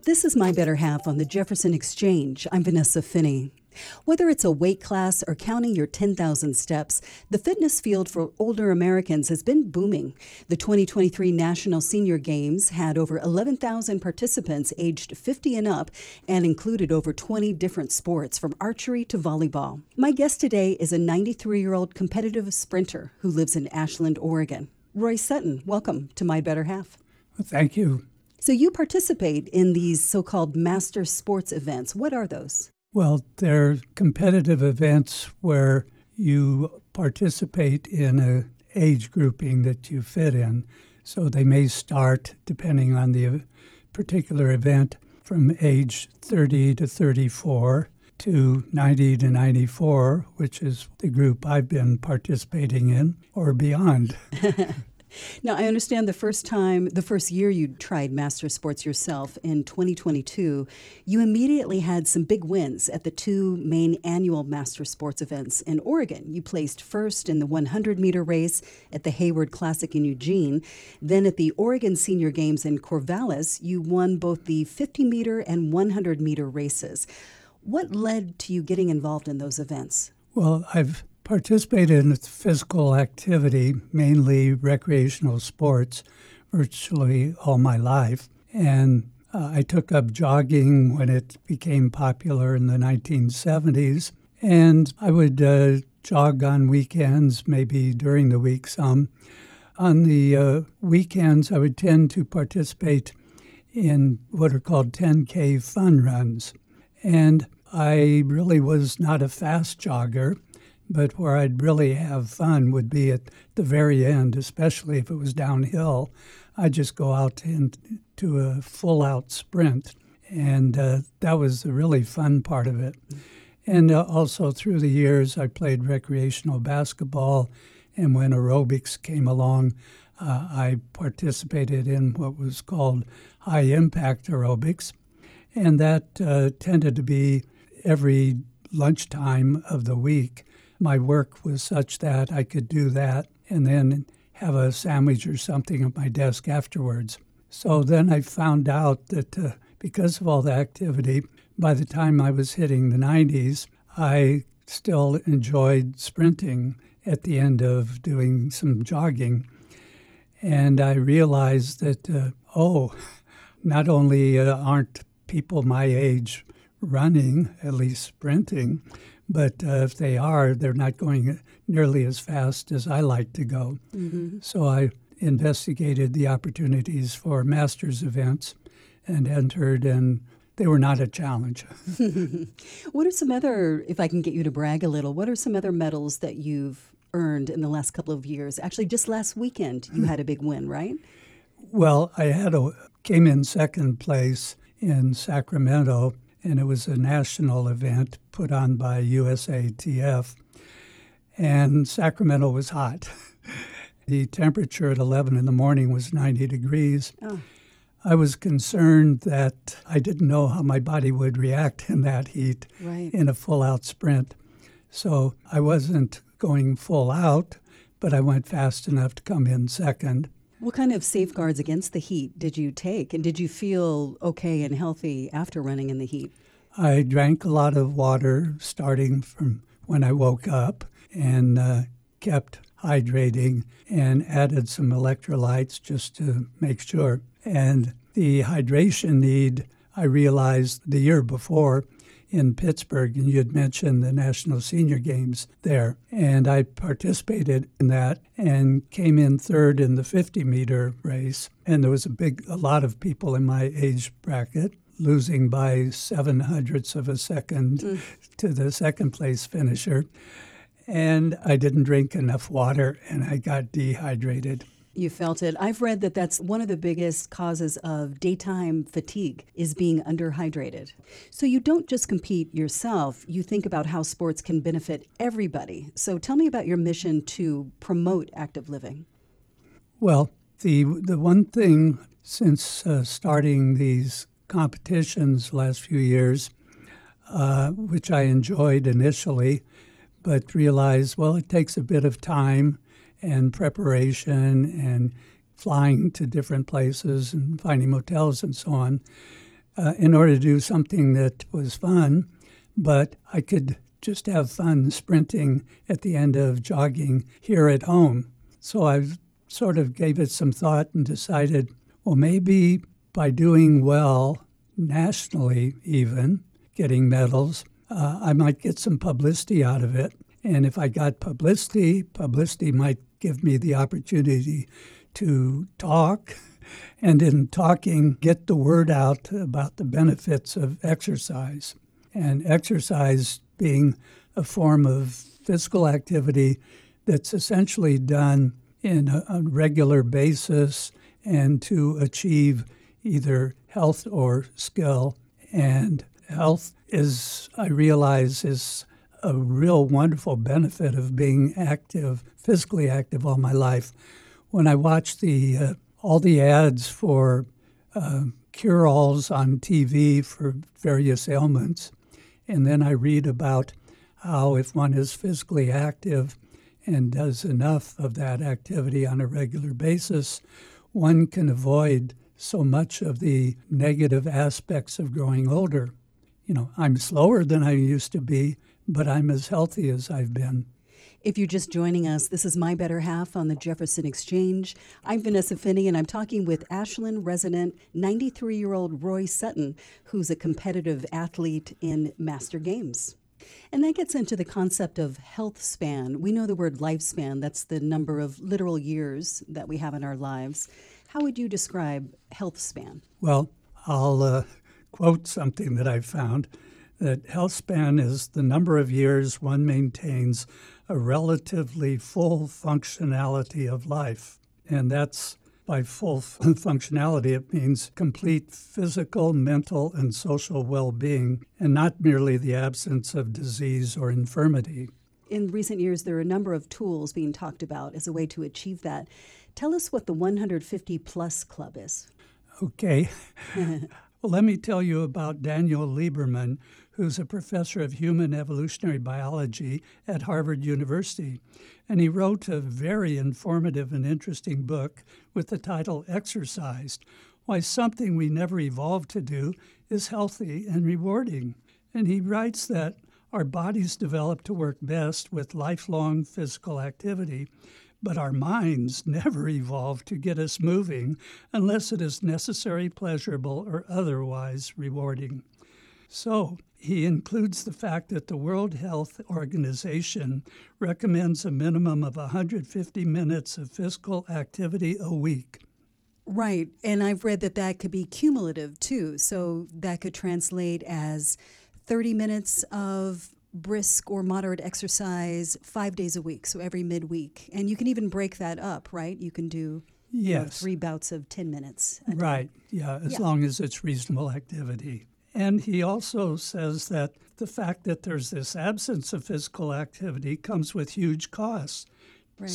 This is My Better Half on the Jefferson Exchange. I'm Vanessa Finney. Whether it's a weight class or counting your 10,000 steps, the fitness field for older Americans has been booming. The 2023 National Senior Games had over 11,000 participants aged 50 and up and included over 20 different sports from archery to volleyball. My guest today is a 93-year-old competitive sprinter who lives in Ashland, Oregon. Roy Sutton, welcome to My Better Half. Well, thank you. So you participate in these so-called master sports events. What are those? Well, they're competitive events where you participate in an age grouping that you fit in. So they may start, depending on the particular event, from age 30 to 34 to 90 to 94, which is the group I've been participating in, or beyond. Now, I understand the first year you tried master sports yourself in 2022, you immediately had some big wins at the two main annual master sports events in Oregon. You placed first in the 100-meter race at the Hayward Classic in Eugene. Then at the Oregon Senior Games in Corvallis, you won both the 50-meter and 100-meter races. What led to you getting involved in those events? Well, I've participated in physical activity, mainly recreational sports, virtually all my life. And I took up jogging when it became popular in the 1970s. And I would jog on weekends, maybe during the week some. On the weekends, I would tend to participate in what are called 10K fun runs. And I really was not a fast jogger, but where I'd really have fun would be at the very end, especially if it was downhill. I'd just go out into a full-out sprint, and that was the really fun part of it. And also through the years, I played recreational basketball, and when aerobics came along, I participated in what was called high-impact aerobics, and that tended to be every lunchtime of the week. My work was such that I could do that and then have a sandwich or something at my desk afterwards. So then I found out that because of all the activity, by the time I was hitting the 90s, I still enjoyed sprinting at the end of doing some jogging. And I realized that, not only aren't people my age running, at least sprinting, but if they are, they're not going nearly as fast as I like to go. Mm-hmm. So I investigated the opportunities for masters events and entered, and they were not a challenge. What are some other, if I can get you to brag a little, what are some other medals that you've earned in the last couple of years? Actually, just last weekend, you had a big win, right? Well, I came in second place in Sacramento, and it was a national event put on by USATF, and Sacramento was hot. The temperature at 11 in the morning was 90 degrees. Oh. I was concerned that I didn't know how my body would react in that heat in a full-out sprint. So I wasn't going full out, but I went fast enough to come in second. What kind of safeguards against the heat did you take? And did you feel okay and healthy after running in the heat? I drank a lot of water starting from when I woke up and kept hydrating and added some electrolytes just to make sure. And the hydration need, I realized the year before in Pittsburgh, and you had mentioned the National Senior Games there. And I participated in that and came in third in the 50-meter race. And there was a lot of people in my age bracket, losing by 0.07 of a second to the second-place finisher. And I didn't drink enough water, and I got dehydrated. You felt it. I've read that that's one of the biggest causes of daytime fatigue is being underhydrated. So you don't just compete yourself. You think about how sports can benefit everybody. So tell me about your mission to promote active living. Well, the one thing since starting these competitions last few years, which I enjoyed initially, but realized, well, it takes a bit of time and preparation and flying to different places and finding motels and so on. in order to do something that was fun, but I could just have fun sprinting at the end of jogging here at home. So I sort of gave it some thought and decided, well, maybe by doing well nationally even, getting medals, I might get some publicity out of it. And if I got publicity might give me the opportunity to talk, and in talking, get the word out about the benefits of exercise. And exercise being a form of physical activity that's essentially done in a regular basis and to achieve either health or skill. And health is, I realize, is a real wonderful benefit of being active, physically active all my life. When I watch all the ads for cure-alls on TV for various ailments, and then I read about how if one is physically active and does enough of that activity on a regular basis, one can avoid so much of the negative aspects of growing older. You know, I'm slower than I used to be, but I'm as healthy as I've been. If you're just joining us, this is My Better Half on the Jefferson Exchange. I'm Vanessa Finney, and I'm talking with Ashland resident 93-year-old Roy Sutton, who's a competitive athlete in Master Games. And that gets into the concept of health span. We know the word lifespan. That's the number of literal years that we have in our lives. How would you describe health span? Well, I'll quote something that I found, that health span is the number of years one maintains a relatively full functionality of life. And that's, by full functionality, it means complete physical, mental, and social well-being, and not merely the absence of disease or infirmity. In recent years, there are a number of tools being talked about as a way to achieve that. Tell us what the 150 Plus Club is. Okay. Well, let me tell you about Daniel Lieberman, who's a professor of human evolutionary biology at Harvard University. And he wrote a very informative and interesting book with the title Exercised: Why Something We Never Evolved to Do is Healthy and Rewarding. And he writes that our bodies develop to work best with lifelong physical activity, but our minds never evolve to get us moving unless it is necessary, pleasurable, or otherwise rewarding. So he includes the fact that the World Health Organization recommends a minimum of 150 minutes of physical activity a week. Right, and I've read that could be cumulative too, so that could translate as 30 minutes of brisk or moderate exercise 5 days a week, so every midweek. And you can even break that up, right? You can do yes. 3 bouts of 10 minutes a day. Right, yeah, as long as it's reasonable activity. And he also says that the fact that there's this absence of physical activity comes with huge costs. Right.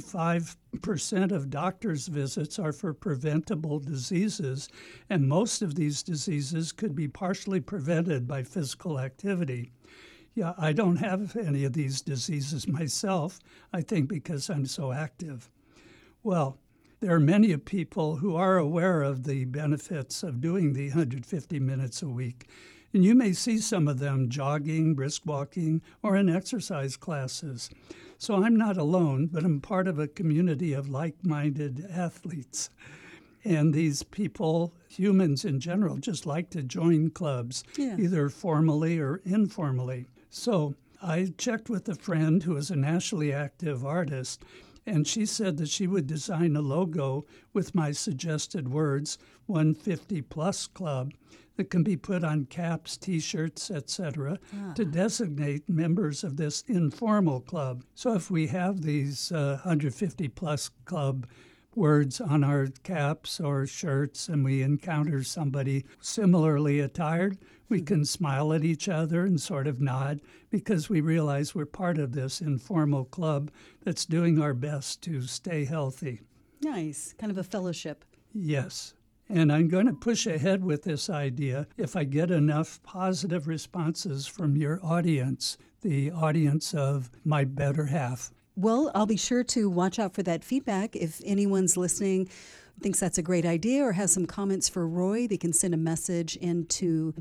75% of doctors' visits are for preventable diseases, and most of these diseases could be partially prevented by physical activity. Yeah, I don't have any of these diseases myself, I think because I'm so active. Well, there are many people who are aware of the benefits of doing the 150 minutes a week, and you may see some of them jogging, brisk walking, or in exercise classes. So I'm not alone, but I'm part of a community of like-minded athletes. And these people, humans in general, just like to join clubs, either formally or informally. So I checked with a friend who is a nationally active artist, and she said that she would design a logo with my suggested words, 150 Plus Club, that can be put on caps, T-shirts, etc., to designate members of this informal club. So if we have these 150 Plus Club words on our caps or shirts and we encounter somebody similarly attired, we can smile at each other and sort of nod because we realize we're part of this informal club that's doing our best to stay healthy. Nice, kind of a fellowship. Yes. And I'm going to push ahead with this idea if I get enough positive responses from your audience, the audience of My Better Half. Well, I'll be sure to watch out for that feedback. If anyone's listening thinks that's a great idea or has some comments for Roy, they can send a message into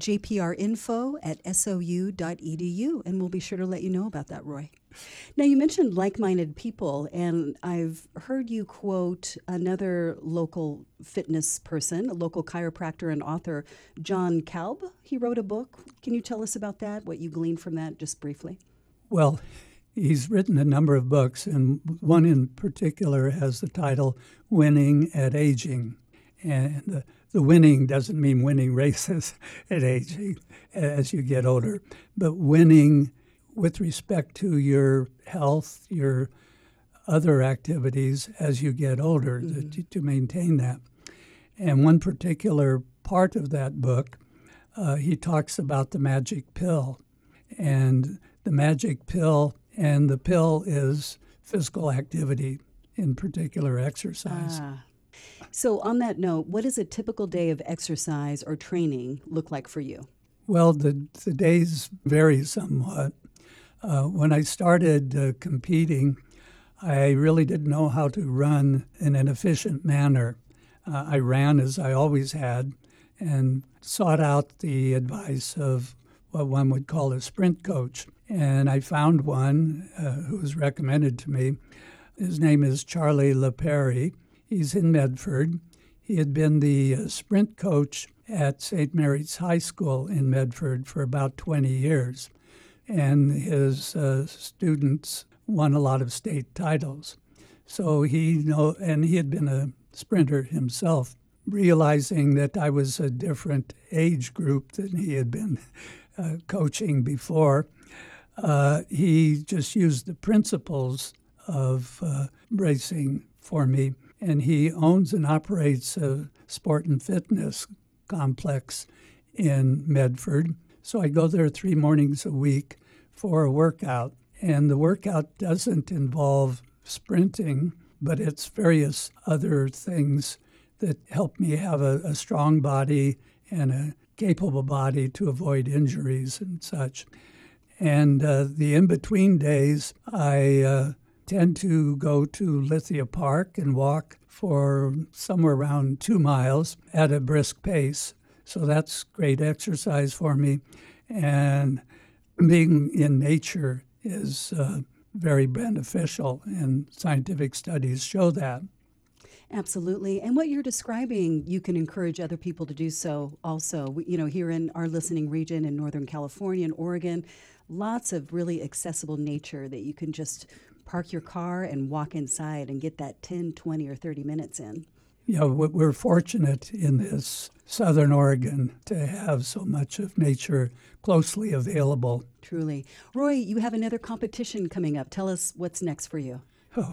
jprinfo@sou.edu, and we'll be sure to let you know about that, Roy. Now, you mentioned like-minded people, and I've heard you quote another local fitness person, a local chiropractor and author, John Kalb. He wrote a book. Can you tell us about that, what you gleaned from that, just briefly? Well, he's written a number of books, and one in particular has the title Winning at Aging. And the winning doesn't mean winning races at aging as you get older, but winning with respect to your health, your other activities as you get older, to maintain that. And one particular part of that book, he talks about the magic pill. And the magic pill, and the pill is physical activity, in particular exercise. So on that note, what does a typical day of exercise or training look like for you? Well, the days vary somewhat. When I started competing, I really didn't know how to run in an efficient manner. I ran as I always had and sought out the advice of what one would call a sprint coach. And I found one who was recommended to me. His name is Charlie LaPerry. He's in Medford. He had been the sprint coach at St. Mary's High School in Medford for about 20 years. And his students won a lot of state titles. So he had been a sprinter himself, realizing that I was a different age group than he had been coaching before. He just used the principles of racing for me, and he owns and operates a sport and fitness complex in Medford. So I go there 3 mornings a week for a workout, and the workout doesn't involve sprinting, but it's various other things that help me have a strong body and a capable body to avoid injuries and such. And the in-between days, I tend to go to Lithia Park and walk for somewhere around 2 miles at a brisk pace. So that's great exercise for me. And being in nature is very beneficial, and scientific studies show that. Absolutely. And what you're describing, you can encourage other people to do so also. Here in our listening region in Northern California and Oregon, lots of really accessible nature that you can just park your car and walk inside and get that 10, 20, or 30 minutes in. Yeah, we're fortunate in this Southern Oregon to have so much of nature closely available. Truly. Roy, you have another competition coming up. Tell us what's next for you. Oh,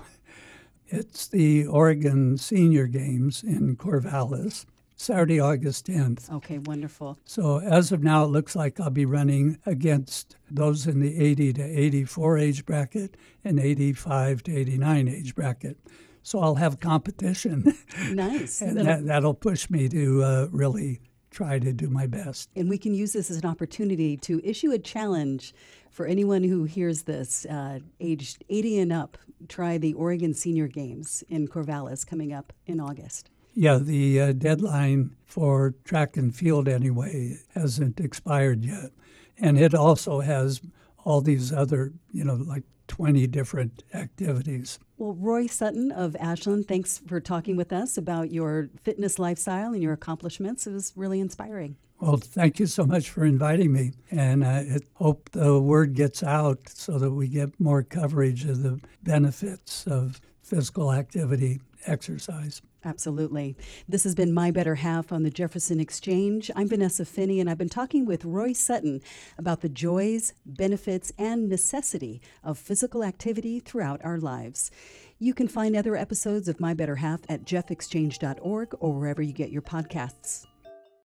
it's the Oregon Senior Games in Corvallis, Saturday, August 10th. Okay, wonderful. So as of now, it looks like I'll be running against those in the 80 to 84 age bracket and 85 to 89 age bracket. So I'll have competition. Nice. And that'll push me to really try to do my best. And we can use this as an opportunity to issue a challenge for anyone who hears this, aged 80 and up. Try the Oregon Senior Games in Corvallis coming up in August. Yeah, the deadline for track and field anyway hasn't expired yet. And it also has all these other, like 20 different activities. Well, Roy Sutton of Ashland, thanks for talking with us about your fitness lifestyle and your accomplishments. It was really inspiring. Well, thank you so much for inviting me. And I hope the word gets out so that we get more coverage of the benefits of physical activity, exercise. Absolutely. This has been My Better Half on the Jefferson Exchange. I'm Vanessa Finney, and I've been talking with Roy Sutton about the joys, benefits, and necessity of physical activity throughout our lives. You can find other episodes of My Better Half at jeffexchange.org or wherever you get your podcasts.